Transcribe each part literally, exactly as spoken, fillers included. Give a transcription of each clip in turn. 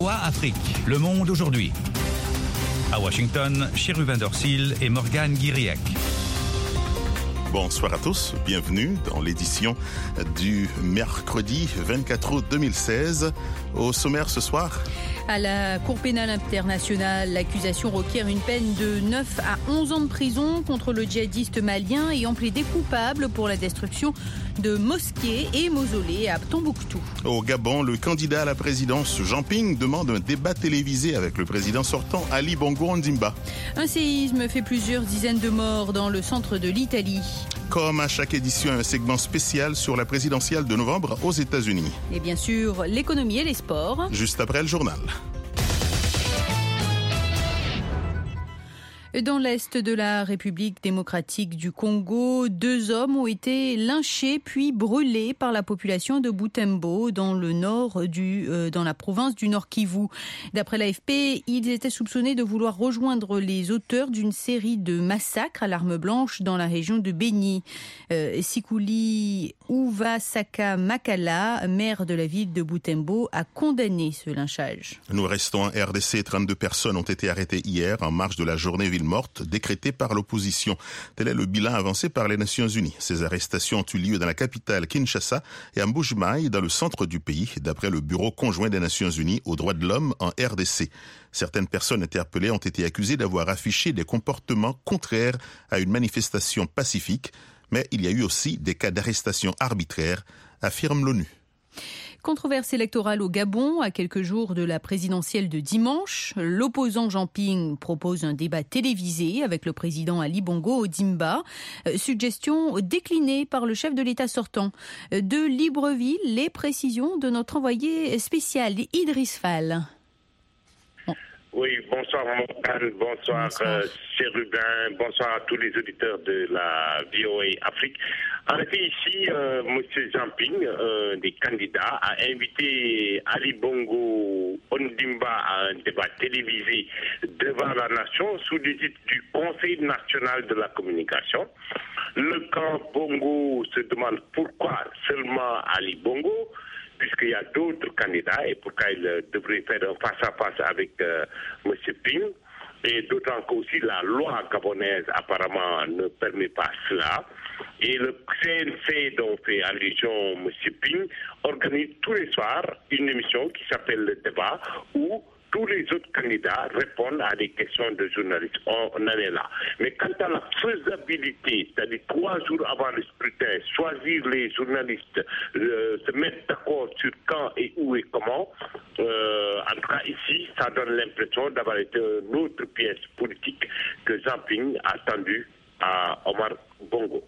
Afrique, le monde aujourd'hui. À Washington, Chérubin Dorsil et Morgane Guiriac. Bonsoir à tous, bienvenue dans l'édition du mercredi vingt-quatre août deux mille seize. Au sommaire ce soir. À la Cour pénale internationale, l'accusation requiert une peine de neuf à onze ans de prison contre le djihadiste malien ayant plaidé coupable pour la destruction de mosquées et mausolées à Tombouctou. Au Gabon, le candidat à la présidence Jean Ping demande un débat télévisé avec le président sortant Ali Bongo Ondimba. Un séisme fait plusieurs dizaines de morts dans le centre de l'Italie. Comme à chaque édition, un segment spécial sur la présidentielle de novembre aux États-Unis. Et bien sûr, l'économie et les sports. Juste après le journal. Dans l'est de la République démocratique du Congo, deux hommes ont été lynchés puis brûlés par la population de Butembo dans le nord du, euh, dans la province du Nord Kivu. D'après l'A F P, ils étaient soupçonnés de vouloir rejoindre les auteurs d'une série de massacres à l'arme blanche dans la région de Beni. Euh, Sikuli Uvasaka Makala, maire de la ville de Butembo, a condamné ce lynchage. Nous restons en R D C. trente-deux personnes ont été arrêtées hier en marge de la journée ville morte décrétée par l'opposition. Tel est le bilan avancé par les Nations Unies. Ces arrestations ont eu lieu dans la capitale Kinshasa et à Mbuji-Mayi dans le centre du pays, d'après le Bureau conjoint des Nations Unies aux droits de l'homme en R D C. Certaines personnes interpellées ont été accusées d'avoir affiché des comportements contraires à une manifestation pacifique, mais il y a eu aussi des cas d'arrestation arbitraire, affirme l'ONU. Controverse électorale au Gabon, à quelques jours de la présidentielle de dimanche. L'opposant Jean Ping propose un débat télévisé avec le président Ali Bongo Ondimba. Euh, suggestion déclinée par le chef de l'État sortant. De Libreville, les précisions de notre envoyé spécial Idriss Fall. Oui, bonsoir Morgane, bonsoir, bonsoir. Euh, Chérubin, bonsoir à tous les auditeurs de la V O A Afrique. En effet, ici, euh, M. Jean Ping, euh, des candidats, a invité Ali Bongo Ondimba à un débat télévisé devant la nation sous l'égide du Conseil national de la communication. Le camp Bongo se demande pourquoi seulement Ali Bongo, puisqu'il y a d'autres candidats et pourquoi il devrait faire un face-à-face avec euh, M. Ping. Et d'autant qu'aussi la loi gabonaise apparemment ne permet pas cela. Et le C N C dont fait allusion M. Ping organise tous les soirs une émission qui s'appelle Le Débat où tous les autres candidats répondent à des questions de journalistes. On, on en est là. Mais quant à la faisabilité, c'est-à-dire trois jours avant le scrutin, choisir les journalistes, euh, se mettre d'accord sur quand et où et comment, euh, en tout cas ici, ça donne l'impression d'avoir été une autre pièce politique que Jean Ping a tendue à Omar Bongo.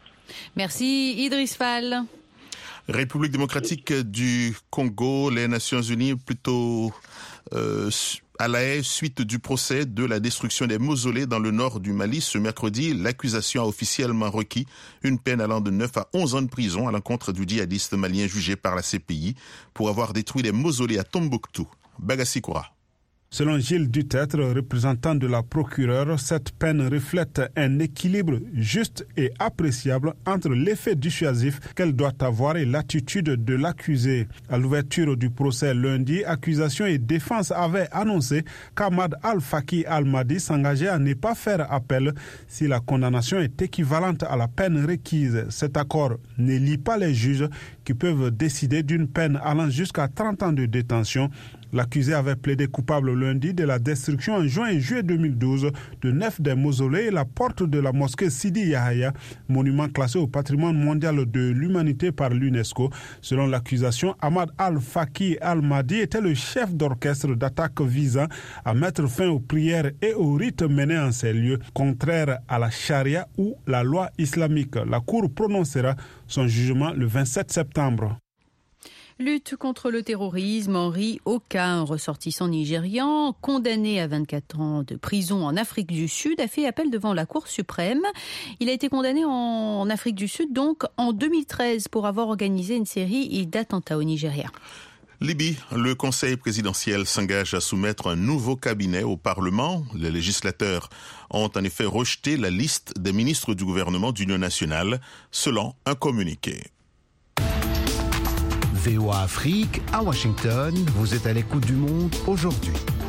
Merci Idriss Fall. République démocratique du Congo, les Nations Unies plutôt euh, à La Haye, suite du procès de la destruction des mausolées dans le nord du Mali. Ce mercredi, l'accusation a officiellement requis une peine allant de neuf à onze ans de prison à l'encontre du djihadiste malien jugé par la C P I pour avoir détruit des mausolées à Tombouctou. Bagassi Koura. Selon Gilles Dutetre, représentant de la procureure, cette peine reflète un équilibre juste et appréciable entre l'effet dissuasif qu'elle doit avoir et l'attitude de l'accusé. À l'ouverture du procès lundi, accusation et défense avaient annoncé qu'Ahmad Al-Faki Al-Mahdi s'engageait à ne pas faire appel si la condamnation est équivalente à la peine requise. Cet accord ne lie pas les juges qui peuvent décider d'une peine allant jusqu'à trente ans de détention. L'accusé avait plaidé coupable lundi de la destruction en juin et juillet deux mille douze de neuf des mausolées et la porte de la mosquée Sidi Yahya, monument classé au patrimoine mondial de l'humanité par l'UNESCO. Selon l'accusation, Ahmad Al-Faki Al-Mahdi était le chef d'orchestre d'attaque visant à mettre fin aux prières et aux rites menés en ces lieux, contraires à la charia ou la loi islamique. La Cour prononcera son jugement le vingt-sept septembre. Lutte contre le terrorisme, Henri Oka, un ressortissant nigérian, condamné à vingt-quatre ans de prison en Afrique du Sud, a fait appel devant la Cour suprême. Il a été condamné en Afrique du Sud, donc en deux mille treize, pour avoir organisé une série d'attentats au Nigeria. Libye, le Conseil présidentiel s'engage à soumettre un nouveau cabinet au Parlement. Les législateurs ont en effet rejeté la liste des ministres du gouvernement d'Union nationale, selon un communiqué. V O A Afrique, à Washington, vous êtes à l'écoute du monde aujourd'hui.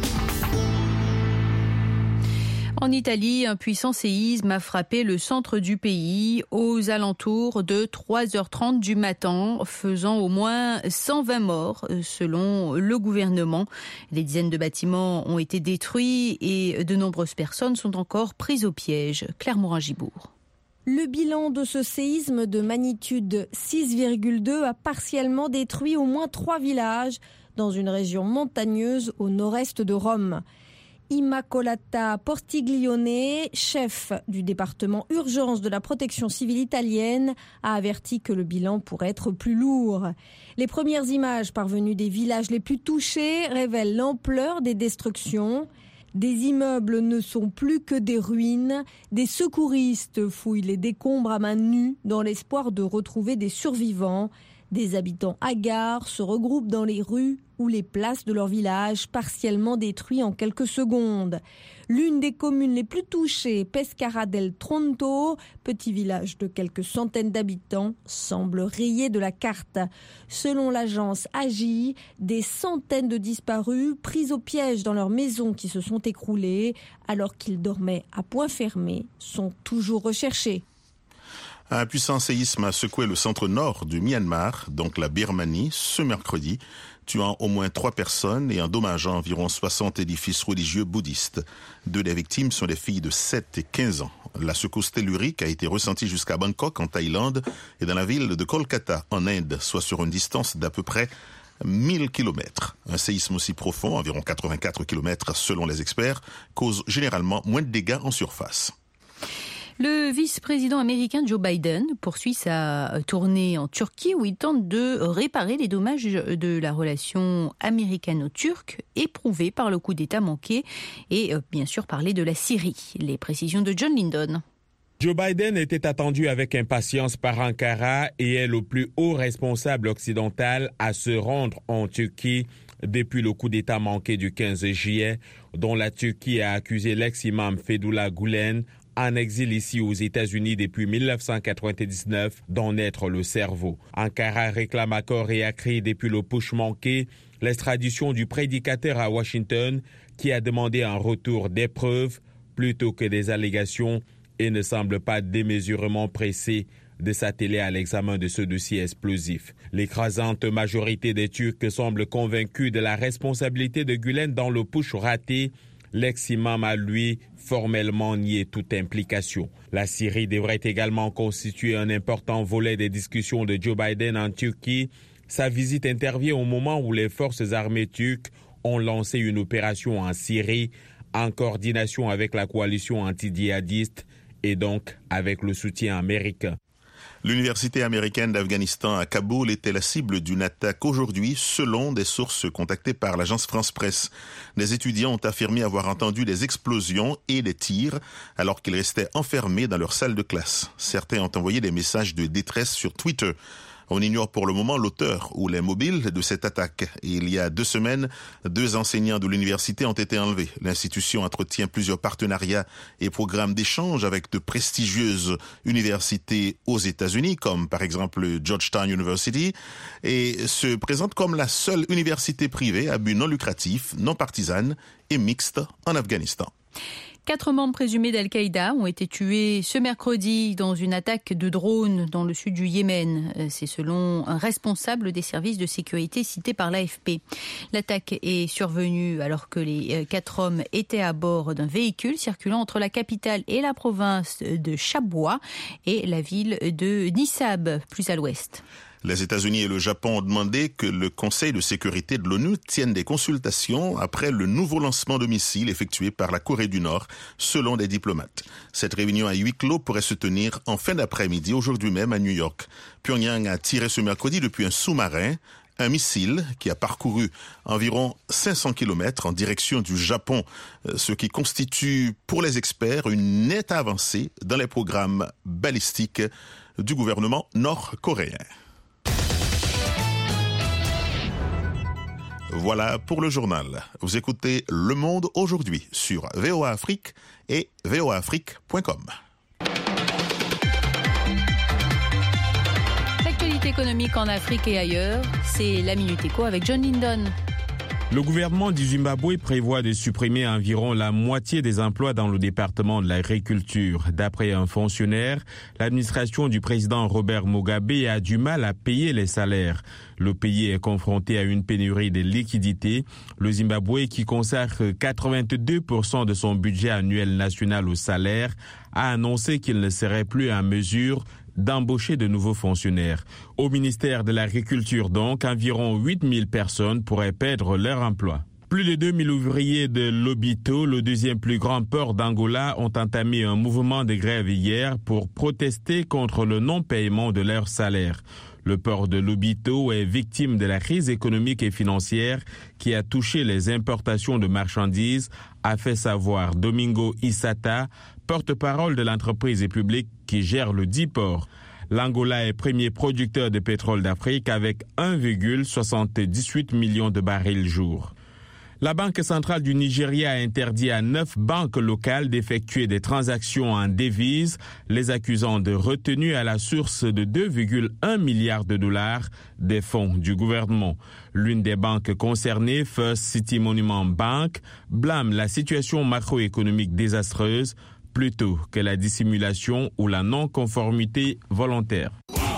En Italie, un puissant séisme a frappé le centre du pays aux alentours de trois heures trente du matin, faisant au moins cent vingt morts selon le gouvernement. Des dizaines de bâtiments ont été détruits et de nombreuses personnes sont encore prises au piège. Claire Morin-Gibourg. Le bilan de ce séisme de magnitude six virgule deux a partiellement détruit au moins trois villages dans une région montagneuse au nord-est de Rome. Immacolata Portiglione, chef du département urgence de la protection civile italienne, a averti que le bilan pourrait être plus lourd. Les premières images parvenues des villages les plus touchés révèlent l'ampleur des destructions. Des immeubles ne sont plus que des ruines. Des secouristes fouillent les décombres à main nue dans l'espoir de retrouver des survivants. Des habitants hagards se regroupent dans les rues ou les places de leur village, partiellement détruits en quelques secondes. L'une des communes les plus touchées, Pescara del Tronto, petit village de quelques centaines d'habitants, semble rayé de la carte. Selon l'agence A G I, des centaines de disparus pris au piège dans leurs maisons qui se sont écroulées, alors qu'ils dormaient à point fermé, sont toujours recherchés. Un puissant séisme a secoué le centre nord du Myanmar, donc la Birmanie, ce mercredi, tuant au moins trois personnes et endommageant environ soixante édifices religieux bouddhistes. Deux des victimes sont des filles de sept et quinze ans. La secousse tellurique a été ressentie jusqu'à Bangkok, en Thaïlande, et dans la ville de Kolkata, en Inde, soit sur une distance d'à peu près mille kilomètres. Un séisme aussi profond, environ quatre-vingt-quatre kilomètres selon les experts, cause généralement moins de dégâts en surface. Le vice-président américain Joe Biden poursuit sa tournée en Turquie où il tente de réparer les dommages de la relation américano-turque éprouvée par le coup d'État manqué et bien sûr parler de la Syrie. Les précisions de John Lindon. Joe Biden était attendu avec impatience par Ankara et est le plus haut responsable occidental à se rendre en Turquie depuis le coup d'État manqué du quinze juillet, dont la Turquie a accusé l'ex-imam Fethullah Gülen, en exil ici aux États-Unis depuis mille neuf cent quatre-vingt-dix-neuf, d'en être le cerveau. Ankara réclame à corps et à cri depuis le putsch manqué l'extradition du prédicateur à Washington qui a demandé un retour des preuves plutôt que des allégations et ne semble pas démesurément pressé de s'atteler à l'examen de ce dossier explosif. L'écrasante majorité des Turcs semble convaincue de la responsabilité de Gülen dans le putsch raté. L'ex-imam a, lui, formellement nié toute implication. La Syrie devrait également constituer un important volet des discussions de Joe Biden en Turquie. Sa visite intervient au moment où les forces armées turques ont lancé une opération en Syrie en coordination avec la coalition anti-djihadiste et donc avec le soutien américain. L'université américaine d'Afghanistan à Kaboul était la cible d'une attaque aujourd'hui, selon des sources contactées par l'agence France-Presse. Des étudiants ont affirmé avoir entendu des explosions et des tirs alors qu'ils restaient enfermés dans leur salle de classe. Certains ont envoyé des messages de détresse sur Twitter. On ignore pour le moment l'auteur ou les mobiles de cette attaque. Et il y a deux semaines, deux enseignants de l'université ont été enlevés. L'institution entretient plusieurs partenariats et programmes d'échange avec de prestigieuses universités aux États-Unis, comme par exemple Georgetown University, et se présente comme la seule université privée à but non lucratif, non partisane et mixte en Afghanistan. Quatre membres présumés d'Al-Qaïda ont été tués ce mercredi dans une attaque de drone dans le sud du Yémen. C'est selon un responsable des services de sécurité cité par l'A F P. L'attaque est survenue alors que les quatre hommes étaient à bord d'un véhicule circulant entre la capitale et la province de Shabwa et la ville de Nissab, plus à l'ouest. Les États-Unis et le Japon ont demandé que le Conseil de sécurité de l'ONU tienne des consultations après le nouveau lancement de missiles effectué par la Corée du Nord, selon des diplomates. Cette réunion à huis clos pourrait se tenir en fin d'après-midi, aujourd'hui même à New York. Pyongyang a tiré ce mercredi depuis un sous-marin un missile qui a parcouru environ cinq cents kilomètres en direction du Japon, ce qui constitue pour les experts une nette avancée dans les programmes balistiques du gouvernement nord-coréen. Voilà pour le journal. Vous écoutez Le Monde aujourd'hui sur V O A Afrique et v o a afrique point com. L'actualité économique en Afrique et ailleurs, c'est la Minute Éco avec John Lindon. Le gouvernement du Zimbabwe prévoit de supprimer environ la moitié des emplois dans le département de l'agriculture. D'après un fonctionnaire, l'administration du président Robert Mugabe a du mal à payer les salaires. Le pays est confronté à une pénurie de liquidités. Le Zimbabwe, qui consacre quatre-vingt-deux pour cent de son budget annuel national au salaire, a annoncé qu'il ne serait plus en mesure d'embaucher de nouveaux fonctionnaires. Au ministère de l'Agriculture donc, environ huit mille personnes pourraient perdre leur emploi. Plus de deux mille ouvriers de Lobito, le deuxième plus grand port d'Angola, ont entamé un mouvement de grève hier pour protester contre le non-paiement de leur salaire. Le port de Lobito est victime de la crise économique et financière qui a touché les importations de marchandises, a fait savoir Domingo Issata, porte-parole de l'entreprise publique qui gère le dit port. L'Angola est premier producteur de pétrole d'Afrique avec un virgule soixante-dix-huit million de barils jour. La Banque centrale du Nigeria a interdit à neuf banques locales d'effectuer des transactions en devises, les accusant de retenue à la source de deux virgule un milliards de dollars des fonds du gouvernement. L'une des banques concernées, First City Monument Bank, blâme la situation macroéconomique désastreuse plutôt que la dissimulation ou la non-conformité volontaire.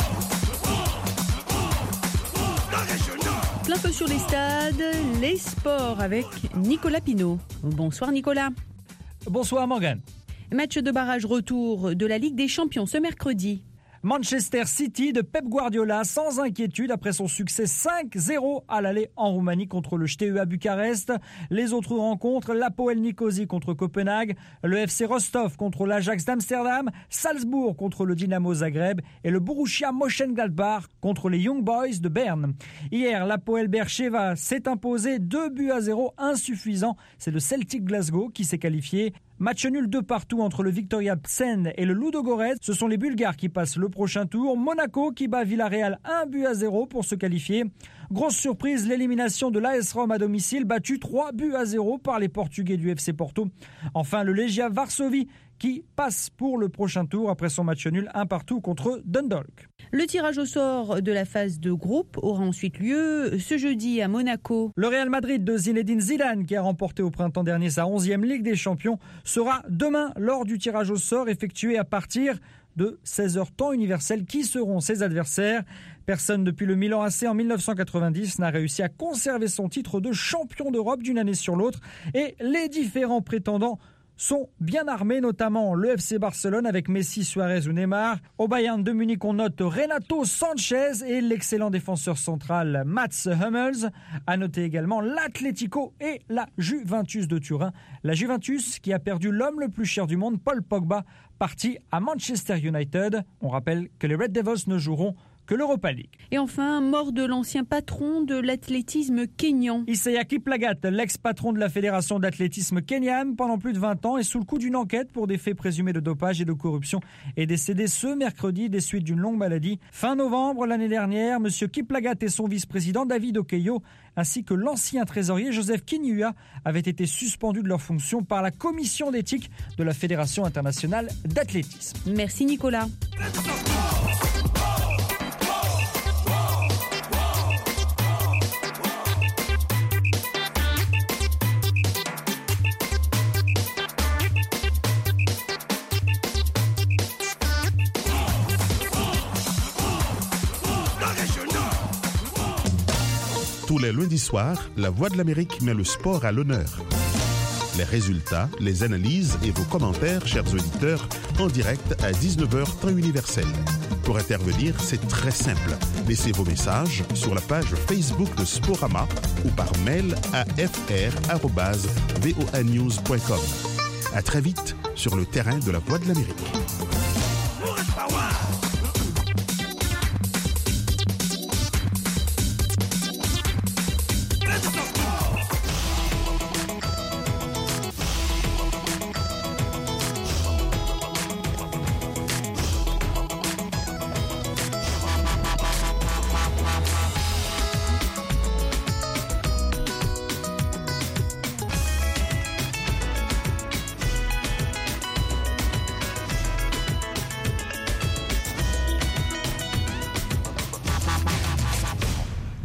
Plein feu sur les stades, les sports avec Nicolas Pinault. Bonsoir Nicolas. Bonsoir Morgane. Match de barrage retour de la Ligue des Champions ce mercredi. Manchester City de Pep Guardiola sans inquiétude après son succès cinq zéro à l'aller en Roumanie contre le J T E à Bucarest. Les autres rencontres, l'Apoel Nicosie contre Copenhague, le F C Rostov contre l'Ajax d'Amsterdam, Salzbourg contre le Dynamo Zagreb et le Borussia Mönchengladbach contre les Young Boys de Berne. Hier, l'Apoel Beersheva s'est imposé deux buts à zéro, insuffisant. C'est le Celtic Glasgow qui s'est qualifié. Match nul de partout entre le Viktoria Plzeň et le Ludogorets. Ce sont les Bulgares qui passent le prochain tour. Monaco qui bat Villarreal un but à zéro pour se qualifier. Grosse surprise, l'élimination de l'A S Rome à domicile, battu trois buts à zéro par les Portugais du F C Porto. Enfin, le Legia Varsovie qui passe pour le prochain tour après son match nul un partout contre Dundalk. Le tirage au sort de la phase de groupe aura ensuite lieu ce jeudi à Monaco. Le Real Madrid de Zinedine Zidane, qui a remporté au printemps dernier sa onzième Ligue des Champions, sera demain lors du tirage au sort effectué à partir de seize heures temps universel. Qui seront ses adversaires ? Personne depuis le Milan A C en mille neuf cent quatre-vingt-dix n'a réussi à conserver son titre de champion d'Europe d'une année sur l'autre et les différents prétendants sont bien armés, notamment le F C Barcelone avec Messi, Suarez ou Neymar. Au Bayern de Munich, on note Renato Sanchez et l'excellent défenseur central Mats Hummels. À noter également l'Atlético et la Juventus de Turin. La Juventus qui a perdu l'homme le plus cher du monde, Paul Pogba, parti à Manchester United. On rappelle que les Red Devils ne joueront que l'Europa League. Et enfin, mort de l'ancien patron de l'athlétisme kényan. Isaiah Kiplagat, l'ex-patron de la fédération d'athlétisme kenyane pendant plus de vingt ans, est sous le coup d'une enquête pour des faits présumés de dopage et de corruption, est décédé ce mercredi des suites d'une longue maladie. Fin novembre l'année dernière, M. Kiplagat et son vice-président David Okeyo, ainsi que l'ancien trésorier Joseph Kinyua, avaient été suspendus de leurs fonctions par la commission d'éthique de la Fédération internationale d'athlétisme. Merci Nicolas. Tous les lundis soirs, La Voix de l'Amérique met le sport à l'honneur. Les résultats, les analyses et vos commentaires, chers auditeurs, en direct à dix-neuf heures temps universel. Pour intervenir, c'est très simple. Laissez vos messages sur la page Facebook de Sporama ou par mail à f r arobase voa news point com. À très vite sur le terrain de La Voix de l'Amérique.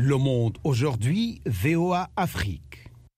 Le Monde aujourd'hui, V O A Afrique.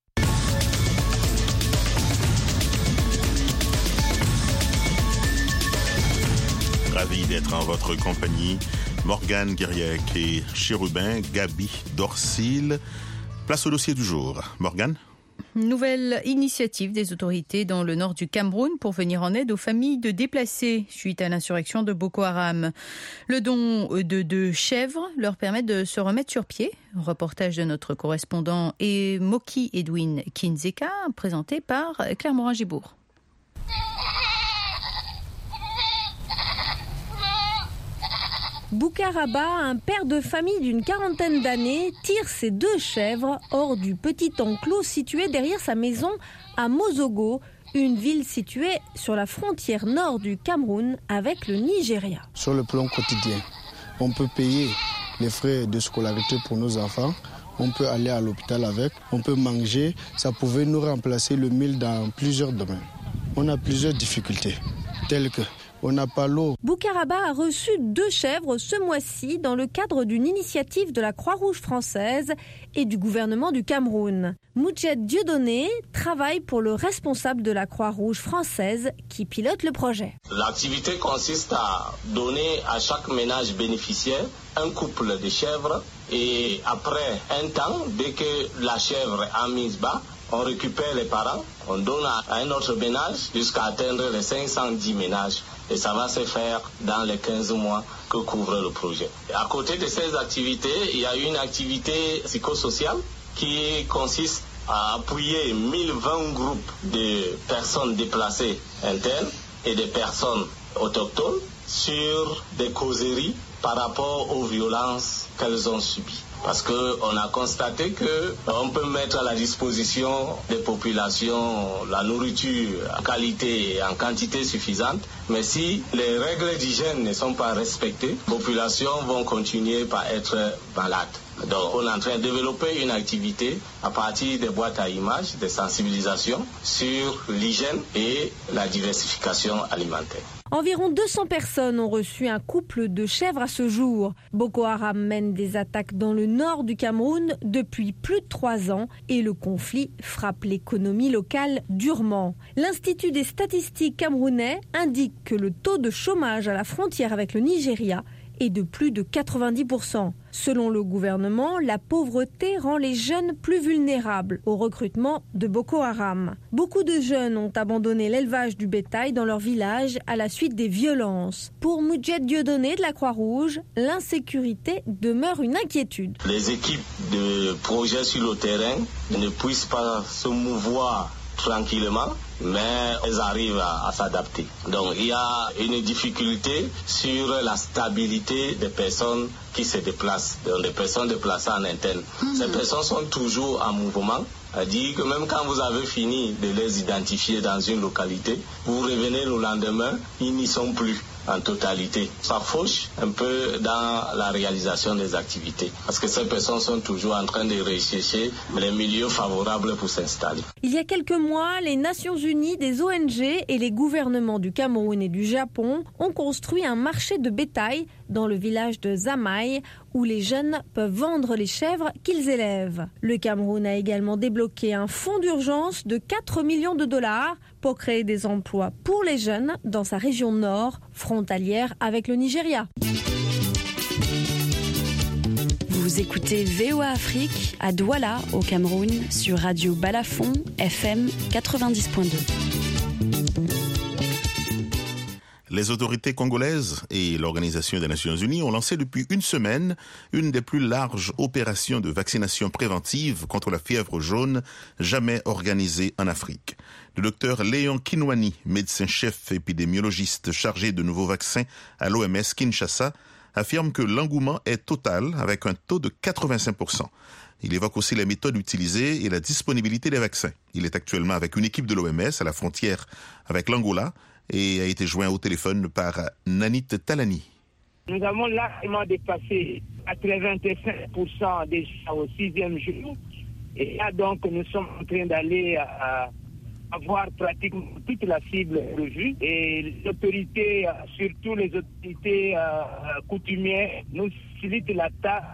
Ravi d'être en votre compagnie. Morgane Guiriec et Chérubin Gabi Dorsil. Place au dossier du jour. Morgane ? Nouvelle initiative des autorités dans le nord du Cameroun pour venir en aide aux familles de déplacés suite à l'insurrection de Boko Haram. Le don de deux chèvres leur permet de se remettre sur pied. Reportage de notre correspondant et Moki Edwin Kinzeka, présenté par Claire Morin-Gibourg. Boukaraba, un père de famille d'une quarantaine d'années, tire ses deux chèvres hors du petit enclos situé derrière sa maison à Mozogo, une ville située sur la frontière nord du Cameroun avec le Nigeria. Sur le plan quotidien, on peut payer les frais de scolarité pour nos enfants, on peut aller à l'hôpital avec, on peut manger, ça pouvait nous remplacer le mille dans plusieurs domaines. On a plusieurs difficultés, telles que on n'a pas l'eau. Boukaraba a reçu deux chèvres ce mois-ci dans le cadre d'une initiative de la Croix-Rouge française et du gouvernement du Cameroun. Moudjed Dieudonné travaille pour le responsable de la Croix-Rouge française qui pilote le projet. L'activité consiste à donner à chaque ménage bénéficiaire un couple de chèvres et après un temps, dès que la chèvre est mise bas, on récupère les parents, on donne à un autre ménage jusqu'à atteindre les cinq cent dix ménages. Et ça va se faire dans les quinze mois que couvre le projet. À côté de ces activités, il y a une activité psychosociale qui consiste à appuyer mille vingt groupes de personnes déplacées internes et de personnes autochtones sur des causeries par rapport aux violences qu'elles ont subies. Parce qu'on a constaté qu'on peut mettre à la disposition des populations la nourriture en qualité et en quantité suffisante, mais si les règles d'hygiène ne sont pas respectées, les populations vont continuer par être malades. Donc on est en train de développer une activité à partir des boîtes à images, des sensibilisations sur l'hygiène et la diversification alimentaire. Environ deux cents personnes ont reçu un couple de chèvres à ce jour. Boko Haram mène des attaques dans le nord du Cameroun depuis plus de trois ans et le conflit frappe l'économie locale durement. L'Institut des statistiques camerounais indique que le taux de chômage à la frontière avec le Nigeria est de plus de quatre-vingt-dix pour cent. Selon le gouvernement, la pauvreté rend les jeunes plus vulnérables au recrutement de Boko Haram. Beaucoup de jeunes ont abandonné l'élevage du bétail dans leur village à la suite des violences. Pour Moudjed Dieudonné de la Croix-Rouge, l'insécurité demeure une inquiétude. Les équipes de projet sur le terrain ne puissent pas se mouvoir tranquillement, mais elles arrivent à, à s'adapter. Donc il y a une difficulté sur la stabilité des personnes qui se déplacent, donc des personnes déplacées en interne. Mmh. Ces personnes sont toujours en mouvement, c'est-à-dire que même quand vous avez fini de les identifier dans une localité, vous revenez le lendemain, ils n'y sont plus en totalité. Ça fauche un peu dans la réalisation des activités, parce que ces personnes sont toujours en train de rechercher les milieux favorables pour s'installer. Il y a quelques mois, les Nations Unies, des O N G et les gouvernements du Cameroun et du Japon ont construit un marché de bétail dans le village de Zamaï, où les jeunes peuvent vendre les chèvres qu'ils élèvent. Le Cameroun a également débloqué un fonds d'urgence de quatre millions de dollars pour créer des emplois pour les jeunes dans sa région nord, frontalière avec le Nigeria. Vous écoutez V O A Afrique à Douala, au Cameroun, sur Radio Balafon, F M quatre-vingt-dix point deux. Les autorités congolaises et l'Organisation des Nations Unies ont lancé depuis une semaine une des plus larges opérations de vaccination préventive contre la fièvre jaune jamais organisée en Afrique. Le docteur Léon Kinwani, médecin-chef épidémiologiste chargé de nouveaux vaccins à l'O M S Kinshasa, affirme que l'engouement est total avec un taux de quatre-vingt-cinq pour cent. Il évoque aussi les méthodes utilisées et la disponibilité des vaccins. Il est actuellement avec une équipe de l'O M S à la frontière avec l'Angola et a été joint au téléphone par Nanit Talani. Nous avons largement dépassé quatre-vingt-cinq pour cent déjà au sixième jour. Et là donc nous sommes en train d'aller à avoir pratiquement toute la cible revue. Et les autorités, surtout les autorités euh, coutumières, nous facilitent la tâche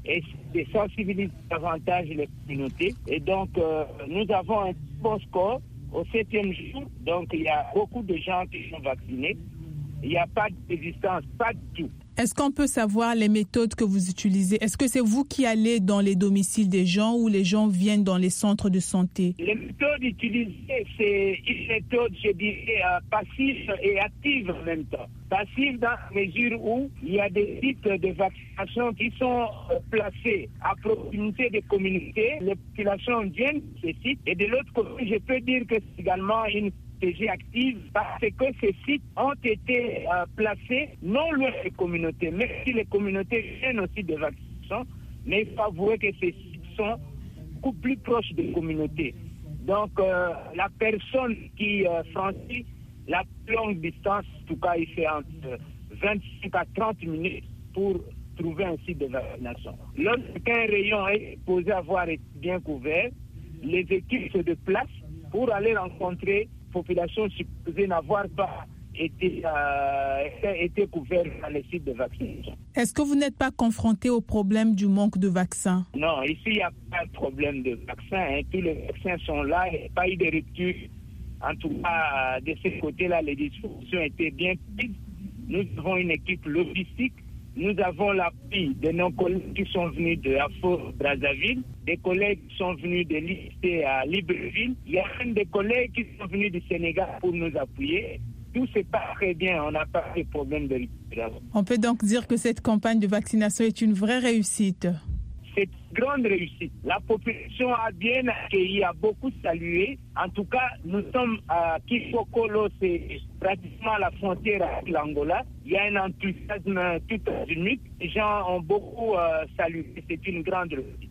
et de sensibiliser davantage les communautés. Et donc, euh, nous avons un bon score au septième jour. Donc, il y a beaucoup de gens qui sont vaccinés. Il n'y a pas de résistance, pas du tout. Est-ce qu'on peut savoir les méthodes que vous utilisez? Est-ce que c'est vous qui allez dans les domiciles des gens ou les gens viennent dans les centres de santé? Les méthodes utilisées, c'est une méthode, je dirais, passive et active en même temps. Passive dans la mesure où il y a des sites de vaccination qui sont placés à proximité des communautés. Les populations viennent de ces sites. Et de l'autre côté, je peux dire que c'est également une stratégie active parce que ces sites ont été euh, placés non loin des communautés, même si les communautés viennent aussi de vaccination, mais il faut avouer que ces sites sont beaucoup plus proches des communautés. Donc euh, la personne qui euh, franchit la plus longue distance, en tout cas il fait entre vingt-cinq à trente minutes pour trouver un site de vaccination. Lorsqu'un rayon est posé à avoir été bien couvert, les équipes se déplacent pour aller rencontrer population supposée n'avoir pas été, euh, été couverte dans les sites de vaccination. Est-ce que vous n'êtes pas confronté au problème du manque de vaccins? Non, ici, il n'y a pas de problème de vaccins. Hein. Tous les vaccins sont là, il n'y a pas eu de rupture. En tout cas, de ce côté-là, les dispositions étaient bien prises. Nous avons une équipe logistique. Nous avons l'appui de nos collègues qui sont venus de Afro-Brazzaville, des collègues qui sont venus de l'I C à Libreville. Il y a même des collègues qui sont venus du Sénégal pour nous appuyer. Tout se passe très bien, on n'a pas de problème de récupération. On peut donc dire que cette campagne de vaccination est une vraie réussite. C'est une grande réussite. La population a bien accueilli, a beaucoup salué. En tout cas, nous sommes à Kifokolo, c'est pratiquement à la frontière avec l'Angola. Il y a un enthousiasme tout azimut. Les gens ont beaucoup euh, salué. C'est une grande réussite.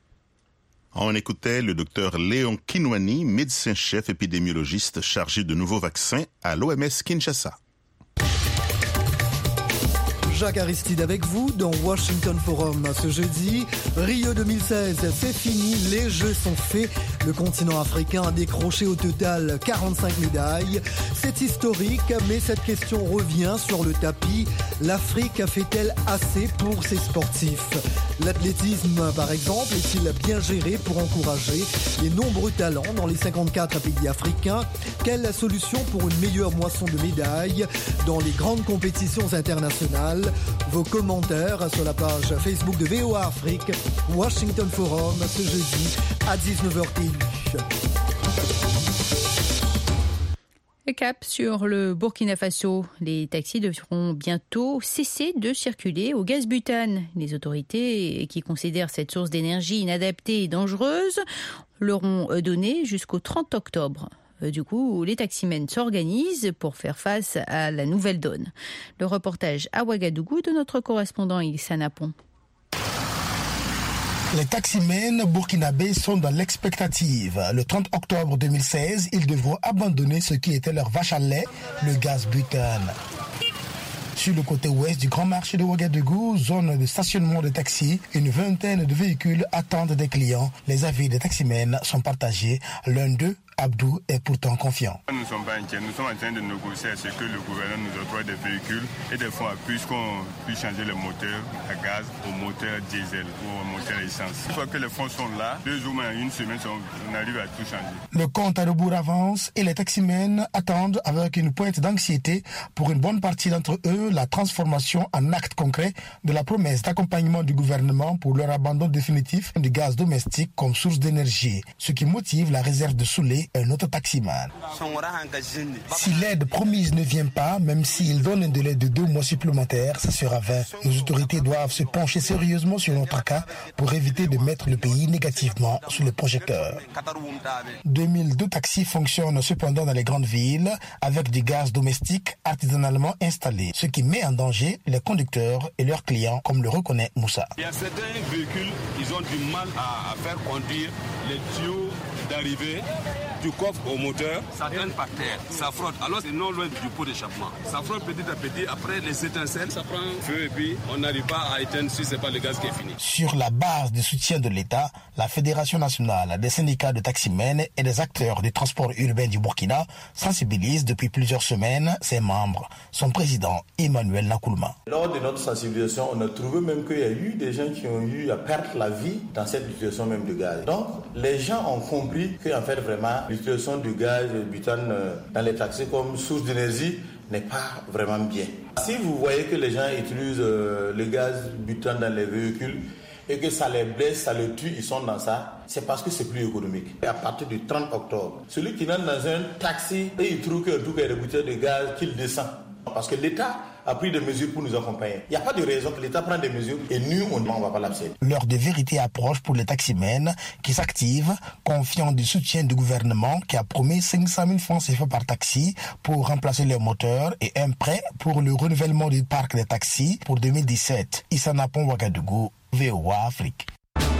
On écoutait le docteur Léon Kinwani, médecin-chef épidémiologiste chargé de nouveaux vaccins à l'O M S Kinshasa. Jacques Aristide avec vous dans Washington Forum. Ce jeudi, Rio deux mille seize, c'est fini, les Jeux sont faits. Le continent africain a décroché au total quarante-cinq médailles. C'est historique, mais cette question revient sur le tapis. L'Afrique fait-elle assez pour ses sportifs? L'athlétisme, par exemple, est-il bien géré pour encourager les nombreux talents dans les cinquante-quatre pays africains? Quelle est la solution pour une meilleure moisson de médailles dans les grandes compétitions internationales? Vos commentaires sur la page Facebook de V O A Afrique, Washington Forum, ce jeudi à dix-neuf heures T U. Et cap sur le Burkina Faso. Les taxis devront bientôt cesser de circuler au gaz butane. Les autorités qui considèrent cette source d'énergie inadaptée et dangereuse leur ont donné jusqu'au trente octobre. Du coup, les taximens s'organisent pour faire face à la nouvelle donne. Le reportage à Ouagadougou de notre correspondant Ilissa Pont. Les taximens burkinabés sont dans l'expectative. Le trente octobre deux mille seize, ils devront abandonner ce qui était leur vache à lait, le gaz butane. Sur le côté ouest du grand marché de Ouagadougou, zone de stationnement de taxis, une vingtaine de véhicules attendent des clients. Les avis des taximens sont partagés. L'un d'eux, Abdou, est pourtant confiant. Nous ne sommes pas inquiets. Nous sommes en train de négocier ce que le gouvernement nous octroie des véhicules et des fonds à plus qu'on puisse changer le moteur à gaz au moteur diesel ou au moteur essence. Une fois que les fonds sont là, deux jours, une semaine, on arrive à tout changer. Le compte à rebours avance et les taximens attendent avec une pointe d'anxiété pour une bonne partie d'entre eux la transformation en acte concret de la promesse d'accompagnement du gouvernement pour leur abandon définitif du gaz domestique comme source d'énergie, ce qui motive la réserve de Soulé, un autre taximan. Si l'aide promise ne vient pas, même s'il donne un délai de deux mois supplémentaires, ça sera vain. Nos autorités doivent se pencher sérieusement sur notre cas pour éviter de mettre le pays négativement sous le projecteur. deux mille deux taxis fonctionnent cependant dans les grandes villes avec du gaz domestique artisanalement installé, ce qui met en danger les conducteurs et leurs clients, comme le reconnaît Moussa. Il y a certains véhicules, ils ont du mal à, à faire conduire les tuyaux d'arrivée du coffre au moteur, ça traîne par terre, ça frotte. Alors c'est non loin du pot d'échappement. Ça frotte petit à petit, après les étincelles, ça prend feu et puis on n'arrive pas à éteindre si c'est pas le gaz qui est fini. Sur la base du soutien de l'État, la Fédération nationale des syndicats de taximens et des acteurs du transport urbain du Burkina sensibilise depuis plusieurs semaines ses membres. Son président, Emmanuel Nakoulma. Lors de notre sensibilisation, on a trouvé même qu'il y a eu des gens qui ont eu à perdre la vie dans cette situation même de gaz. Donc, les gens ont compris qu'en fait, vraiment, l'utilisation du gaz butane dans les taxis comme source d'énergie n'est pas vraiment bien. Si vous voyez que les gens utilisent euh, le gaz butane dans les véhicules et que ça les blesse, ça les tue, ils sont dans ça, c'est parce que c'est plus économique. Et à partir du trente octobre, celui qui rentre dans un taxi et il trouve qu'un tout cas de bouteille de gaz, qu'il descend. Parce que l'État a pris des mesures pour nous accompagner. Il n'y a pas de raison que l'État prenne des mesures et nous, on ne va pas l'accepter. L'heure de vérité approche pour les taximens qui s'activent, confiant du soutien du gouvernement qui a promis cinq cent mille francs C F A par taxi pour remplacer les moteurs et un prêt pour le renouvellement du parc des taxis pour deux mille dix-sept. Issa Napon Ouagadougou, V O A Afrique.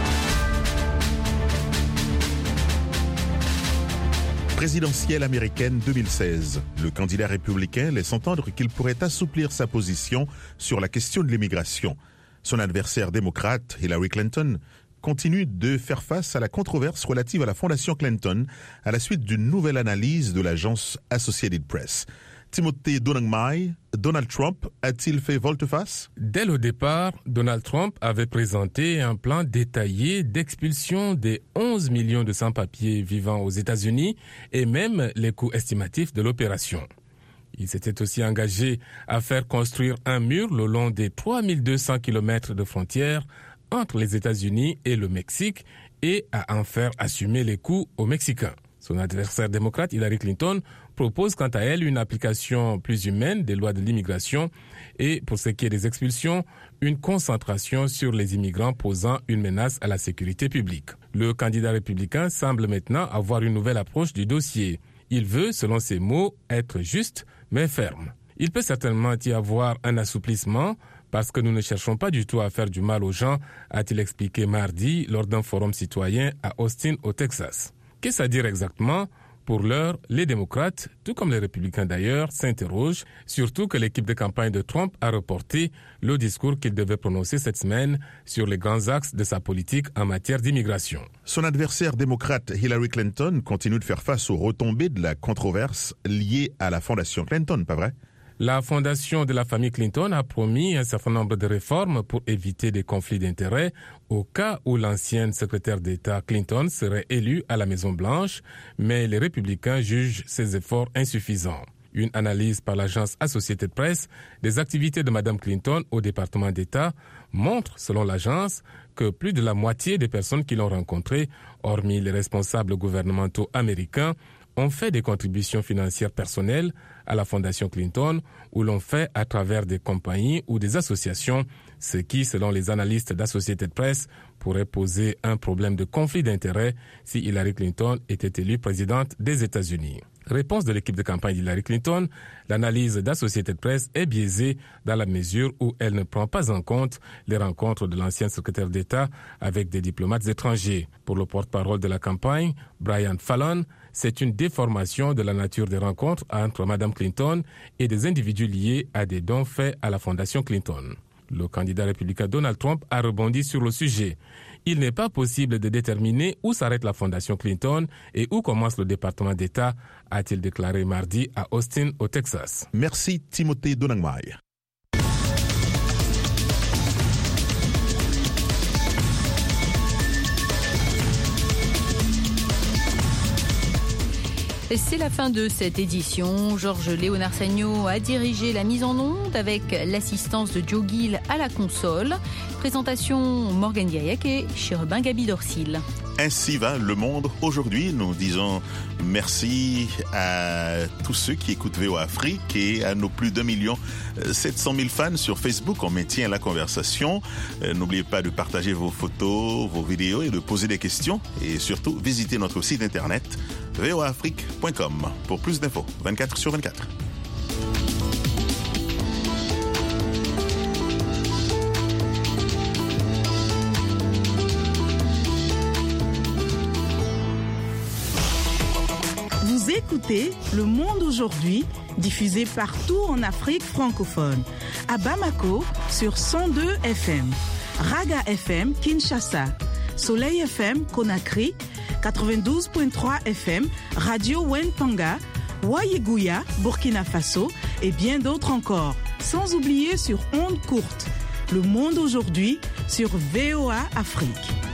Présidentielle américaine deux mille seize. Le candidat républicain laisse entendre qu'il pourrait assouplir sa position sur la question de l'immigration. Son adversaire démocrate, Hillary Clinton, continue de faire face à la controverse relative à la Fondation Clinton à la suite d'une nouvelle analyse de l'agence Associated Press. Timothée Donangmai, Donald Trump a-t-il fait volte-face? Dès le départ, Donald Trump avait présenté un plan détaillé d'expulsion des onze millions de sans-papiers vivant aux États-Unis et même les coûts estimatifs de l'opération. Il s'était aussi engagé à faire construire un mur le long des trois mille deux cents kilomètres de frontières entre les États-Unis et le Mexique et à en faire assumer les coûts aux Mexicains. Son adversaire démocrate, Hillary Clinton, propose quant à elle une application plus humaine des lois de l'immigration et, pour ce qui est des expulsions, une concentration sur les immigrants posant une menace à la sécurité publique. Le candidat républicain semble maintenant avoir une nouvelle approche du dossier. Il veut, selon ses mots, être juste mais ferme. Il peut certainement y avoir un assouplissement parce que nous ne cherchons pas du tout à faire du mal aux gens, a-t-il expliqué mardi lors d'un forum citoyen à Austin, au Texas. Qu'est-ce à dire exactement? Pour l'heure, les démocrates, tout comme les républicains d'ailleurs, s'interrogent, surtout que l'équipe de campagne de Trump a reporté le discours qu'il devait prononcer cette semaine sur les grands axes de sa politique en matière d'immigration. Son adversaire démocrate Hillary Clinton continue de faire face aux retombées de la controverse liée à la Fondation Clinton, pas vrai? La fondation de la famille Clinton a promis un certain nombre de réformes pour éviter des conflits d'intérêts au cas où l'ancienne secrétaire d'État Clinton serait élue à la Maison-Blanche, mais les républicains jugent ces efforts insuffisants. Une analyse par l'agence Associated Press des activités de Mme Clinton au département d'État montre, selon l'agence, que plus de la moitié des personnes qui l'ont rencontrée, hormis les responsables gouvernementaux américains, ont fait des contributions financières personnelles à la Fondation Clinton ou l'ont fait à travers des compagnies ou des associations, ce qui, selon les analystes d'Associated Press, pourrait poser un problème de conflit d'intérêts si Hillary Clinton était élue présidente des États-Unis. Réponse de l'équipe de campagne d'Hillary Clinton, l'analyse d'Associated Press est biaisée dans la mesure où elle ne prend pas en compte les rencontres de l'ancienne secrétaire d'État avec des diplomates étrangers. Pour le porte-parole de la campagne, Brian Fallon, c'est une déformation de la nature des rencontres entre Mme Clinton et des individus liés à des dons faits à la Fondation Clinton. Le candidat républicain Donald Trump a rebondi sur le sujet. Il n'est pas possible de déterminer où s'arrête la Fondation Clinton et où commence le département d'État, a-t-il déclaré mardi à Austin, au Texas. Merci Timothée Donangmai. C'est la fin de cette édition. Georges Léonard Sagno a dirigé la mise en onde avec l'assistance de Joe Gill à la console. Présentation Morgan Diayak et Chérubin Gabi Dorsil. Ainsi va le monde aujourd'hui. Nous disons merci à tous ceux qui écoutent V O A Afrique et à nos plus d'un million sept cent mille fans sur Facebook. On maintient la conversation. N'oubliez pas de partager vos photos, vos vidéos et de poser des questions. Et surtout, visitez notre site internet v o a afrique point com pour plus d'infos, vingt-quatre sur vingt-quatre. Vous écoutez Le Monde aujourd'hui, diffusé partout en Afrique francophone. À Bamako, sur cent deux F M. Raga F M, Kinshasa. Soleil F M, Conakry. quatre-vingt-douze virgule trois F M, Radio Wenpanga. Wayeguya, Burkina Faso. Et bien d'autres encore. Sans oublier sur ondes courtes. Le Monde aujourd'hui, sur V O A Afrique.